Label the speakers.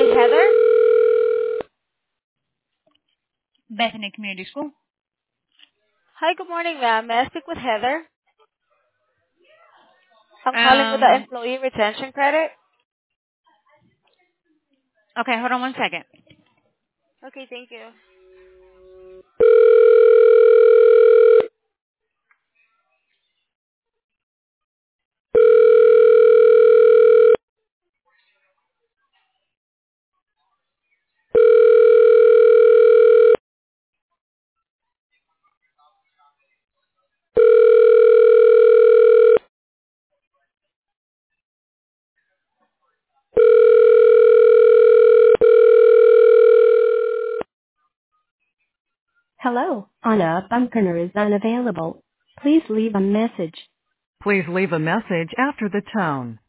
Speaker 1: Heather?
Speaker 2: Bethany Community School.
Speaker 1: Hi, good morning, ma'am. May I speak with Heather? I'm calling with the
Speaker 2: Um,
Speaker 1: employee retention credit.
Speaker 2: okay, hold on one second.
Speaker 1: Okay, thank you.
Speaker 3: Hello, Anna Bunkner is unavailable. Please leave a message.
Speaker 4: Please leave a message after the tone.